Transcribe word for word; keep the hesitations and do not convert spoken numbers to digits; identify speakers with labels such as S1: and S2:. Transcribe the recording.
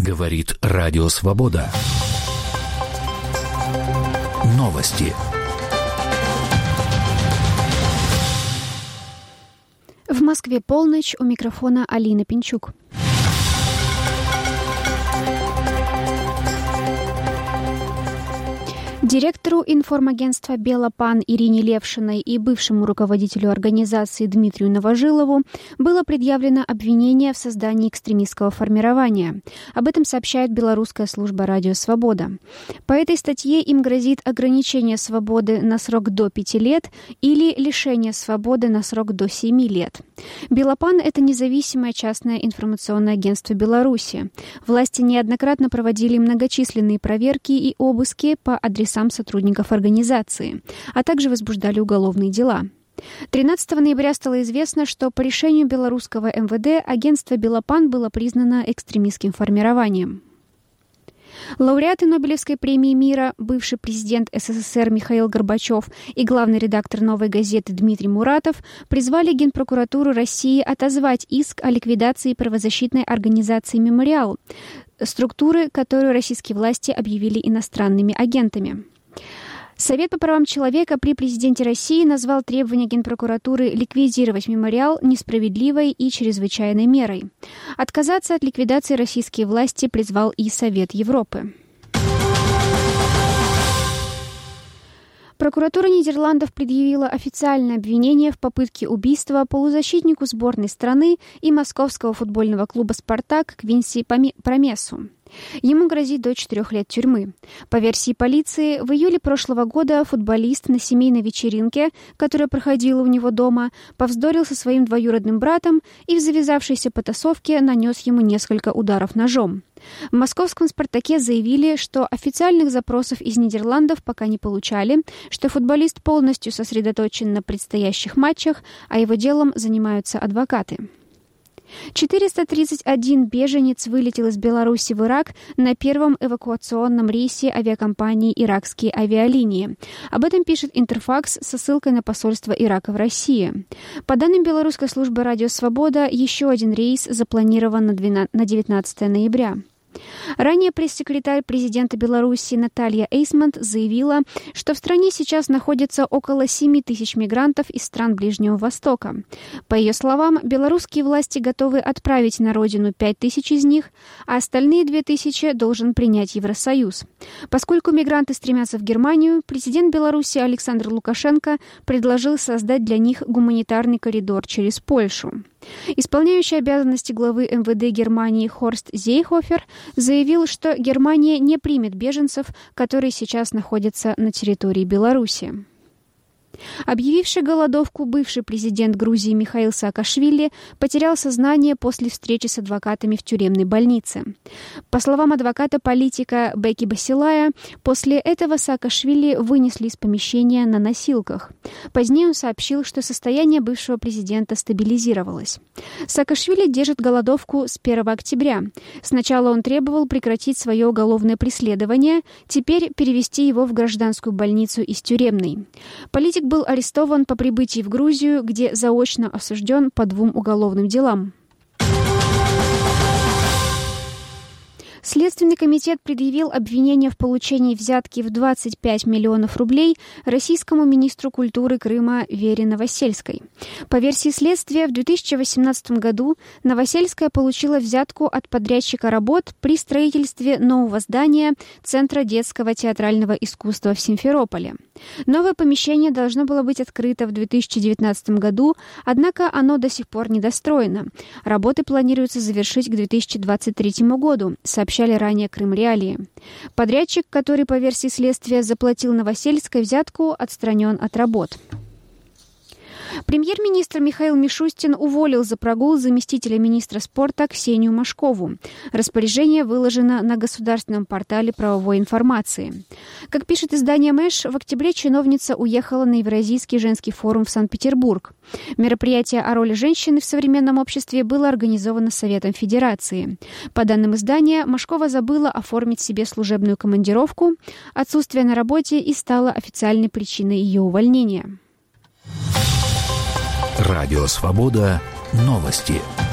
S1: Говорит Радио Свобода. Новости.
S2: В Москве полночь, у микрофона Алина Пинчук. Директору информагентства «Белопан» Ирине Левшиной и бывшему руководителю организации Дмитрию Новожилову было предъявлено обвинение в создании экстремистского формирования. Об этом сообщает белорусская служба «Радио Свобода». По этой статье им грозит ограничение свободы на срок до пяти лет или лишение свободы на срок до семи лет. «Белопан» — это независимое частное информационное агентство Беларуси. Власти неоднократно проводили многочисленные проверки и обыски по адресам сотрудников организации, а также возбуждали уголовные дела. тринадцатого ноября стало известно, что по решению белорусского эм вэ дэ агентство «Белопан» было признано экстремистским формированием. Лауреаты Нобелевской премии мира, бывший президент эс эс эс эр Михаил Горбачев и главный редактор «Новой газеты» Дмитрий Муратов призвали Генпрокуратуру России отозвать иск о ликвидации правозащитной организации «Мемориал», структуры, которую российские власти объявили иностранными агентами. Совет по правам человека при президенте России назвал требования Генпрокуратуры ликвидировать «Мемориал» несправедливой и чрезвычайной мерой. Отказаться от ликвидации российские власти призвал и Совет Европы. Прокуратура Нидерландов предъявила официальное обвинение в попытке убийства полузащитнику сборной страны и московского футбольного клуба «Спартак» Квинси Промесу. Ему грозит до четырех лет тюрьмы. По версии полиции, в июле прошлого года футболист на семейной вечеринке, которая проходила у него дома, повздорил со своим двоюродным братом и в завязавшейся потасовке нанес ему несколько ударов ножом. В московском «Спартаке» заявили, что официальных запросов из Нидерландов пока не получали, что футболист полностью сосредоточен на предстоящих матчах, а его делом занимаются адвокаты. четыреста тридцать один беженец вылетел из Беларуси в Ирак на первом эвакуационном рейсе авиакомпании «Иракские авиалинии». Об этом пишет Интерфакс со ссылкой на посольство Ирака в России. По данным белорусской службы «Радио Свобода», еще один рейс запланирован на девятнадцатого ноября. Ранее пресс-секретарь президента Беларуси Наталья Эйсмонт заявила, что в стране сейчас находится около семи тысяч мигрантов из стран Ближнего Востока. По ее словам, белорусские власти готовы отправить на родину пять тысяч из них, а остальные две тысячи должен принять Евросоюз. Поскольку мигранты стремятся в Германию, президент Беларуси Александр Лукашенко предложил создать для них гуманитарный коридор через Польшу. Исполняющий обязанности главы эм вэ дэ Германии Хорст Зейхофер заявил, что Германия не примет беженцев, которые сейчас находятся на территории Беларуси. Объявивший голодовку бывший президент Грузии Михаил Саакашвили потерял сознание после встречи с адвокатами в тюремной больнице. По словам адвоката-политика Беки Басилая, после этого Саакашвили вынесли из помещения на носилках. Позднее он сообщил, что состояние бывшего президента стабилизировалось. Саакашвили держит голодовку с первого октября. Сначала он требовал прекратить свое уголовное преследование, теперь перевести его в гражданскую больницу из тюремной. Политик был арестован по прибытии в Грузию, где заочно осужден по двум уголовным делам. Следственный комитет предъявил обвинение в получении взятки в двадцать пять миллионов рублей российскому министру культуры Крыма Вере Новосельской. По версии следствия, в две тысячи восемнадцатом году Новосельская получила взятку от подрядчика работ при строительстве нового здания Центра детского театрального искусства в Симферополе. Новое помещение должно было быть открыто в две тысячи девятнадцатом году, однако оно до сих пор недостроено. Работы планируется завершить к две тысячи двадцать третьему году, сообщали ранее Крым Реалии. Подрядчик, который по версии следствия заплатил Новосельской взятку, отстранен от работ. Премьер-министр Михаил Мишустин уволил за прогул заместителя министра спорта Ксению Машкову. Распоряжение выложено на государственном портале правовой информации. Как пишет издание Мэш, в октябре чиновница уехала на Евразийский женский форум в Санкт-Петербург. Мероприятие о роли женщины в современном обществе было организовано Советом Федерации. По данным издания, Машкова забыла оформить себе служебную командировку. Отсутствие на работе и стало официальной причиной ее увольнения.
S1: Радио Свобода. Новости.